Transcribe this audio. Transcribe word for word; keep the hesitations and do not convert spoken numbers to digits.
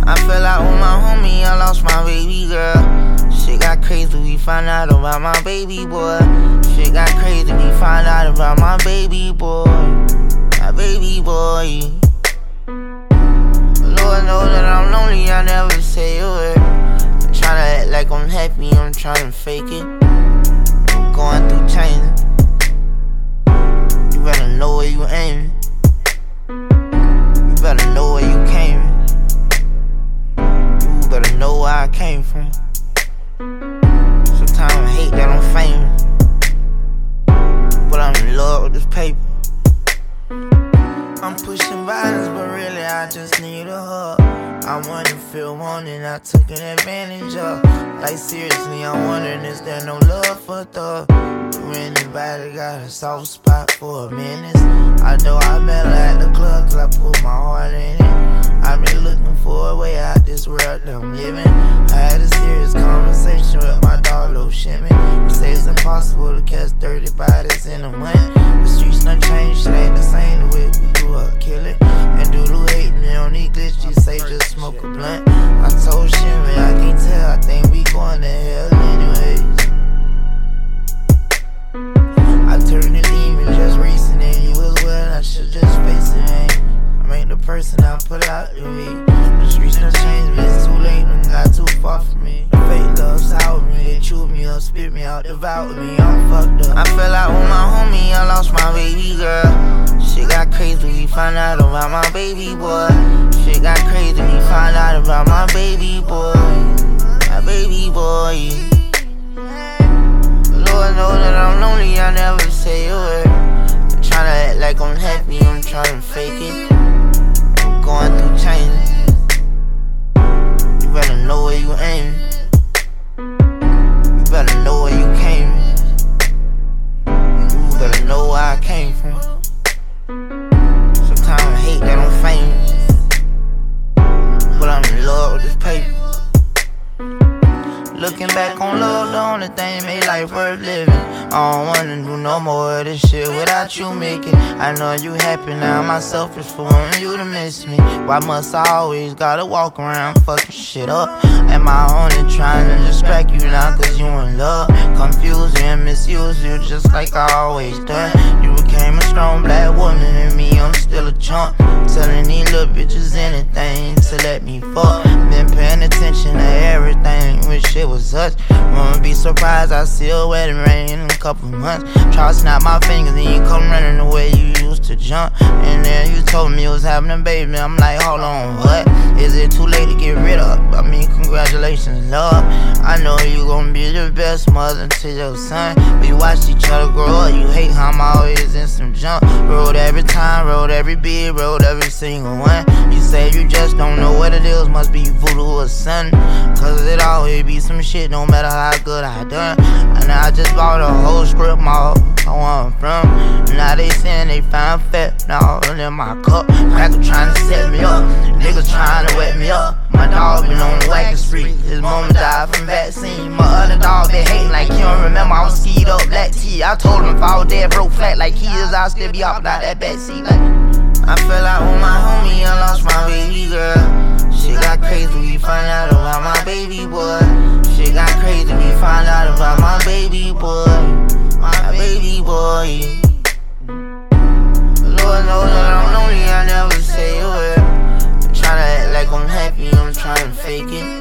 I fell out with my homie, I lost my baby girl. Shit got crazy, we found out about my baby boy. Shit got crazy, we found out about my baby boy. My baby boy. Lord knows that I'm lonely, I never say a word. I'm tryna act like I'm happy, I'm tryna fake it. I'm going through change. You better know where you aiming. You better know where you came. You better know where I came from. Sometimes I hate that I'm famous, but I'm in love with this paper. I'm pushing violence, but really I just need a hug. I wanna feel wanted, I took an advantage of. Like seriously, I'm wondering, is there no love for thug? Do anybody got a soft spot for a minute? I know I met her at the club, cause I put my heart in it. I've been looking for a way out this world that I'm living. I had a serious conversation with my dog, Lil Shimmy. He say it's impossible to catch thirty bodies in a month. The streets done changed, shit ain't the same the way we grew up, kill it. And dude who hate me on these glitches, say just smoke a blunt. I told Shimmy, I can't tell, I think we going to hell anyways. I turned the demon just recent and you as well, I should just face it, man. I ain't the person I put out to me. The streets done changed me, it's too late and got too far from me. Fake love sour me, they chew me up, spit me out, devour me, I'm fucked up. I fell out with my homie, I lost my baby girl. Shit got crazy, we found out about my baby boy. Shit got crazy, we found out about my baby boy. My baby boy. Lord knows that I'm lonely, I never say a word. I'm tryna act like I'm happy, I'm tryna fake it. I'm going through change. You better know where you aiming. You better know where you came. You better know where I came from. Sometimes I hate that I'm famous, but I'm in love with this paper. Looking back on love, the only thing made life worth living. I don't wanna do no more of this shit without you making. I know you happy now, my selfish for wanting you to miss me. Why must I always gotta walk around fucking shit up? Am I only trying to distract you now cause you in love? Confuse you and misuse you just like I always done. You became a strong black woman and me, I'm still a chump. Telling these little bitches anything to let me fuck. Been paying attention to everything, wish it was us. Won't be surprised I see a wedding ring in a couple months. Try to snap my fingers and you come running the way you used to jump. And then you told me you was having a baby, I'm like, hold on, what? Is it too late to get rid of? I mean, congratulations, love. I know you gon' be the best mother to your son. But you watched each other grow up, you hate how I'm always in some junk. Rode every time, rode every beat, rode every single one. You say you just don't know what it is, must be voodoo or something. Cause it always be some shit, no matter how good I done. And I just bought a whole strip mall, I want from. Now they saying they found fat, now in my cup. Cracker trying to set me up, niggas trying to wet me up. My dog been on the wagon street, his mama died from vaccine. My other dog been hating like he don't remember I was skied up black tea. I told him if I was dead broke flat like he is, I'll still be hopping out that backseat like. I fell out with my homie, I lost my baby girl. Shit got crazy, we found out about my baby boy. Shit got crazy, we found out about my baby boy. My baby boy. Lord knows that I'm lonely, I never say a word. I'm tryna act like I'm happy, I'm tryna fake it.